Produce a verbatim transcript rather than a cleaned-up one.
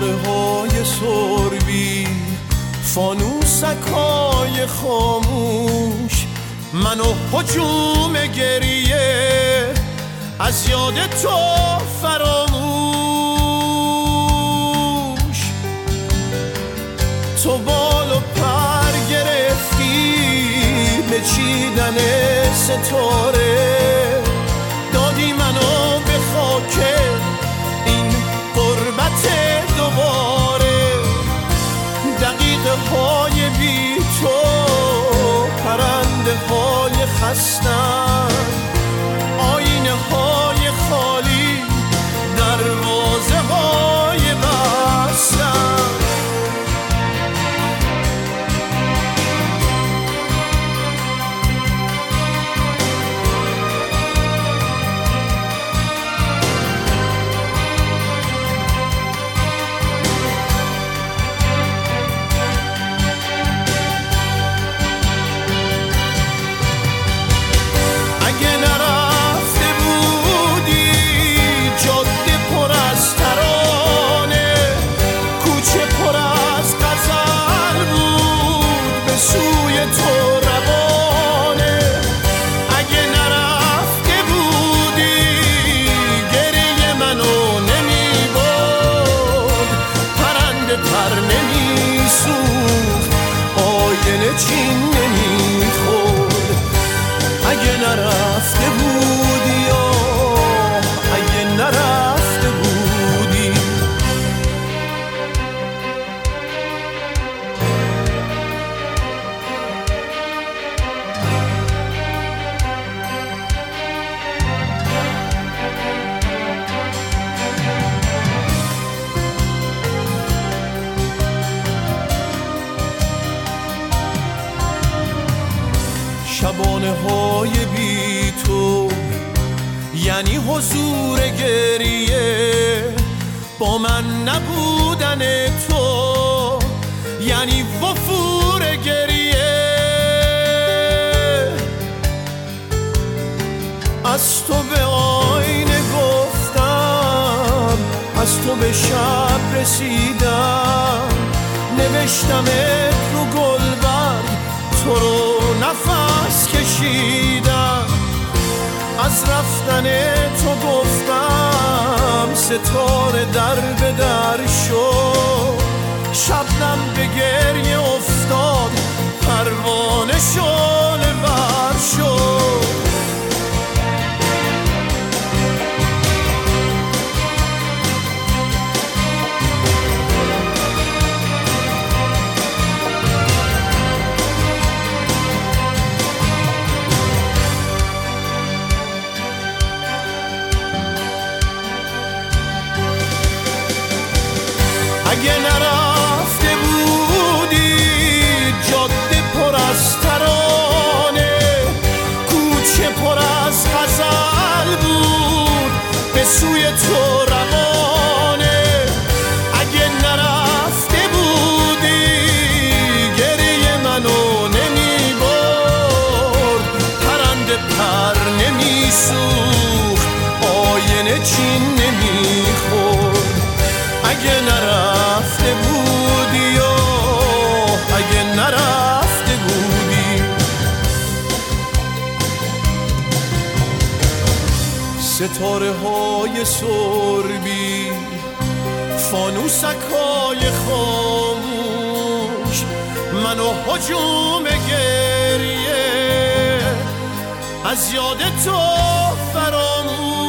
ستاره های سربی، فانوسکای خاموش، منو هجوم گریه از یاد تو فراموش. تو بال و پر گرفتی به چیدن ستاره، دادی منو به خاک این غربت دوباره. دقیقه های بی تو پرنده های خستن، آینه های خالی دروازه های بستن. چین نمیخورد اگه نرفته بودی، آه اگه نرفته بودی. شبانه های بی تو یعنی حضور گریه، با من نبودن تو یعنی وفور گریه. از تو به آینه گفتم، از تو به شب رسیدم، نوشتمت رو گلبرگ، تو رو نفس کشیدم. از رفتن تو گفتم ستاره در به در شد، شبنم به گریه افتاد، پروانه شعله ور شد. اگه نرفته بودی جاده پر از ترانه، کوچه پر از غزل بود به سوی تو روانه. اگه نرفته بودی گریه منو نمی برد، پرنده پر نمی سوخت، آینه چین نمی خورد. اگه نرفته بودی، آه اگه نرفته بودی. ستاره های سربی، فانوسکای خاموش، منو هجوم گریه از یاد تو فراموش.